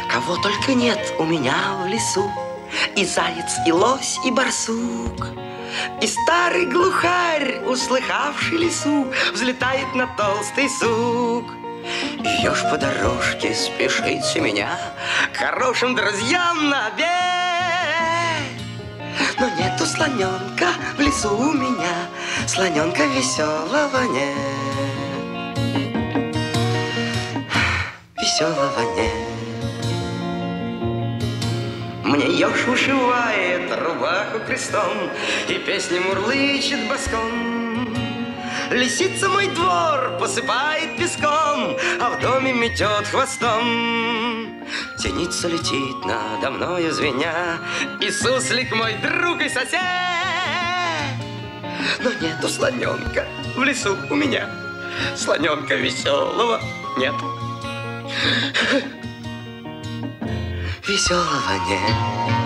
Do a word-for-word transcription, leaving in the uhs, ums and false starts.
Кого только нет у меня в лесу. И заяц, и лось, и барсук. И старый глухарь, услыхавший лесу, взлетает на толстый сук. И еж по дорожке спешит меня к хорошим друзьям на обед. Но нету слоненка в лесу у меня, слоненка веселого нет. Веселого нет. Мне еж вышивает рубаху крестом и песни мурлычет боском. Лисица мой двор посыпает песком, а в доме метет хвостом. Синица летит надо мною звеня, и суслик мой друг и сосед. Но нету слоненка в лесу у меня, слоненка веселого нет. Веселого нет.